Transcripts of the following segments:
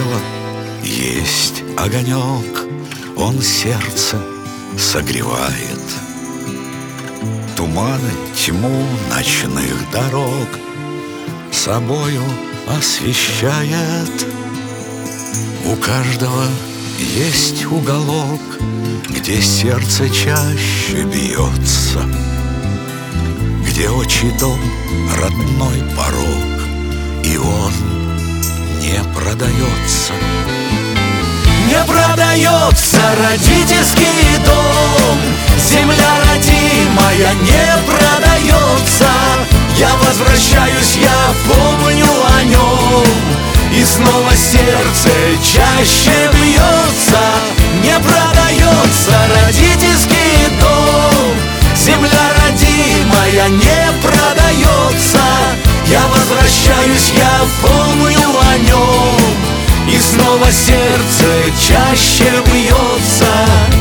каждого есть огонек, он сердце согревает. Туманы, тьму ночных дорог собою освещает. У каждого есть уголок, где сердце чаще бьется, где отчий дом, родной порог, и он не продается. Не продается родительский дом, земля родимая не продается. Я возвращаюсь, я помню о нем, и снова сердце чаще бьется. Не продается родительский дом, земля родимая не продается. Я возвращаюсь, я помню о нем, и снова сердце чаще бьется.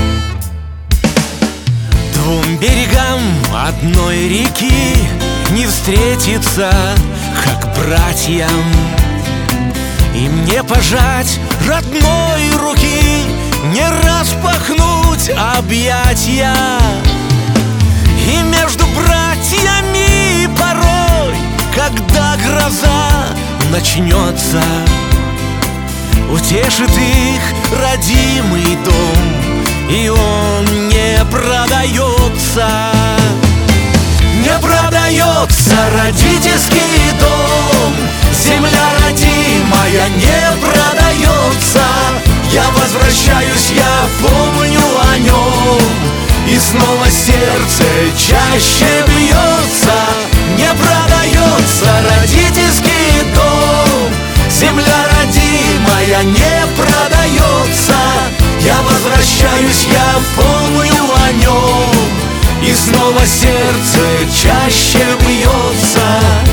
Двум берегам одной реки не встретиться, как братьям. И мне пожать родной руки, не распахнуть объятья. И между братьями порой, когда гроза начнется, утешит их родимый дом, и он не продается. Не продается родительский дом, земля родимая не продается. Я возвращаюсь, я помню о нем, и снова сердце чаще бьется. Не продается родительский дом, земля родимая не продается. Я возвращаюсь, я помню о нем, и снова сердце чаще бьется.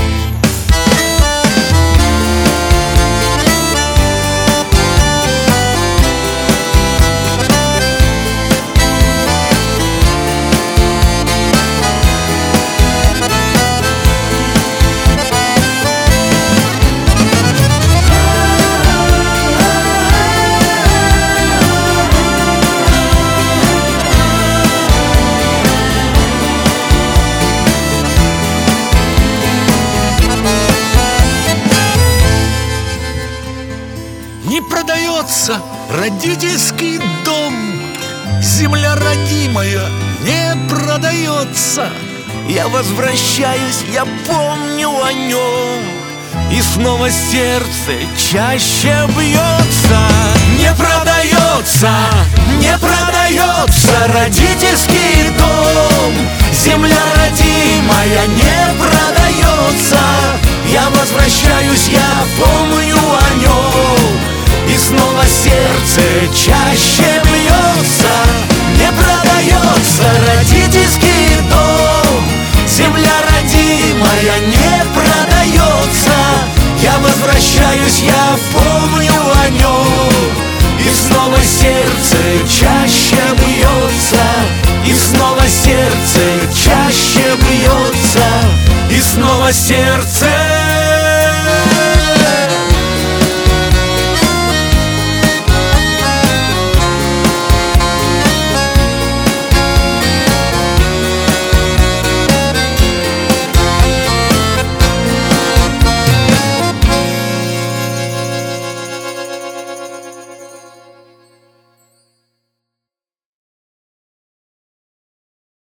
Не продается родительский дом, земля родимая не продается. Я возвращаюсь, я помню о нем, и снова сердце чаще бьется. Не продается, не продается родительский дом, земля родимая не продается. Я возвращаюсь, я помню о нем, и снова сердце чаще бьется. Не продается родительский дом, земля родимая не продается. Я возвращаюсь, я помню о нем, и снова сердце чаще бьется. И снова сердце чаще бьется. И снова сердце